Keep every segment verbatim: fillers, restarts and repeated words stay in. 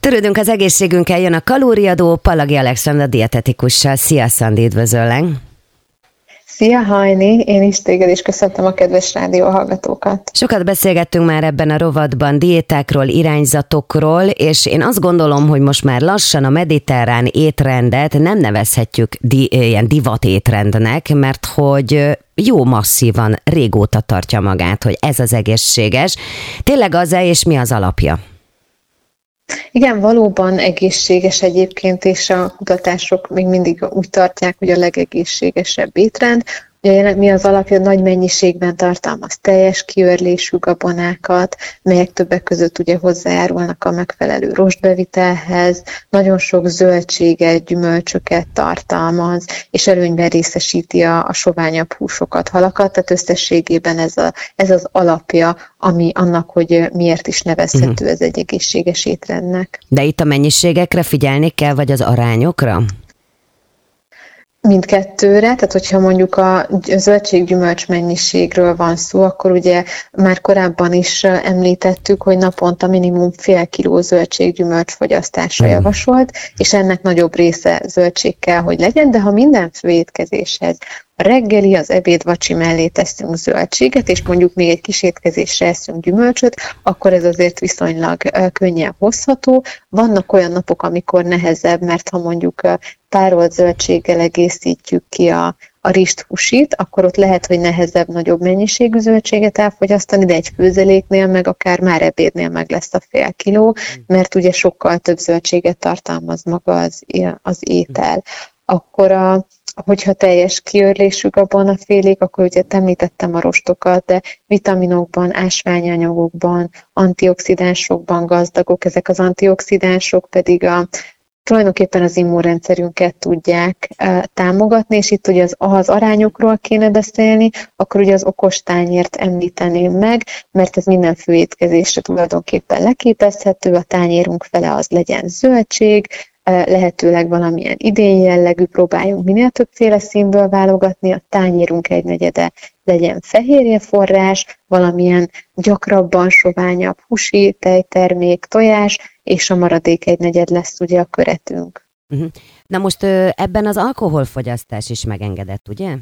Törődünk az egészségünkkel, jön a kalóriadó, Pallagi Alexandra dietetikussal. Szia, Szandi, üdvözöllek! Szia, Hajni! Én is téged is köszöntöm a kedves rádióhallgatókat. Sokat beszélgettünk már ebben a rovatban diétákról, irányzatokról, és én azt gondolom, hogy most már lassan a mediterrán étrendet nem nevezhetjük di- ilyen divat étrendnek, mert hogy jó masszívan régóta tartja magát, hogy ez az egészséges. Tényleg az-e, és mi az alapja? Igen, valóban egészséges egyébként, és a kutatások még mindig úgy tartják, hogy a legegészségesebb étrend. Ugye mi az alapja, nagy mennyiségben tartalmaz teljes kiörlésű gabonákat, melyek többek között ugye hozzájárulnak a megfelelő rostbevitelhez, nagyon sok zöldséget, gyümölcsöket tartalmaz, és előnyben részesíti a, a soványabb húsokat, halakat, tehát összességében ez, a, ez az alapja, ami annak, hogy miért is nevezhető ez egy egészséges étrendnek. De itt a mennyiségekre figyelni kell, vagy az arányokra? Mindkettőre, tehát hogyha mondjuk a zöldséggyümölcs mennyiségről van szó, akkor ugye már korábban is említettük, hogy naponta minimum fél kiló zöldséggyümölcs fogyasztása javasolt, és ennek nagyobb része zöldség kell, hogy legyen, de ha minden főétkezéshez a reggeli, az ebéd, vacsi mellé teszünk zöldséget, és mondjuk még egy kis étkezésre eszünk gyümölcsöt, akkor ez azért viszonylag könnyen hozható. Vannak olyan napok, amikor nehezebb, mert ha mondjuk tárolt zöldséggel egészítjük ki a, a rizsthúsit, akkor ott lehet, hogy nehezebb, nagyobb mennyiségű zöldséget elfogyasztani, de egy főzeléknél meg akár már ebédnél meg lesz a fél kiló, mert ugye sokkal több zöldséget tartalmaz maga az, az étel. Akkor a hogyha teljes kiörlésű gabonafélék, akkor ugye említettem a rostokat, de vitaminokban, ásványanyagokban, antioxidánsokban gazdagok, ezek az antioxidánsok pedig a, tulajdonképpen az immunrendszerünket tudják e, támogatni, és itt ugye az, ha az arányokról kéne beszélni, akkor ugye az okostányért említeném meg, mert ez minden főétkezésre tulajdonképpen leképezhető, a tányérunk fele az legyen zöldség, lehetőleg valamilyen idén jellegű, próbáljunk minél többféle színből válogatni, a tányérunk egynegyede legyen fehérjeforrás, valamilyen gyakrabban soványabb húsi, tejtermék, tojás, és a maradék egynegyed lesz ugye a köretünk. Na most ebben az alkoholfogyasztás is megengedett, ugye?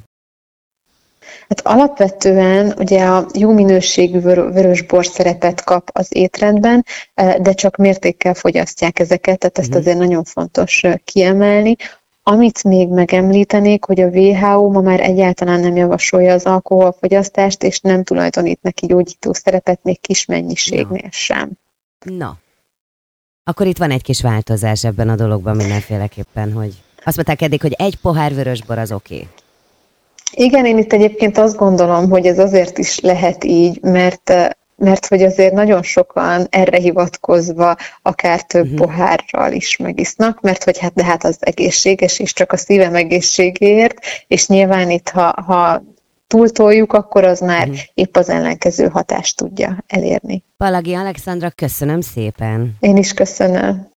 Hát alapvetően ugye a jó minőségű vörösbor szerepet kap az étrendben, de csak mértékkel fogyasztják ezeket, tehát ezt azért nagyon fontos kiemelni. Amit még megemlítenék, hogy a dupla vé há ó ma már egyáltalán nem javasolja az alkoholfogyasztást, és nem tulajdonít neki gyógyító szerepet még kis mennyiségnél sem. Na, akkor itt van egy kis változás ebben a dologban mindenféleképpen, hogy azt mondták eddig, hogy egy pohár vörösbor az oké. Okay. Igen, én itt egyébként azt gondolom, hogy ez azért is lehet így, mert, mert hogy azért nagyon sokan erre hivatkozva akár több uh-huh. pohárral is megisznak, mert hogy hát de hát az egészséges, és csak a szívem egészségéért, és nyilván itt, ha, ha túltoljuk, akkor az már uh-huh. épp az ellenkező hatást tudja elérni. Pallagi Alexandra, köszönöm szépen! Én is köszönöm!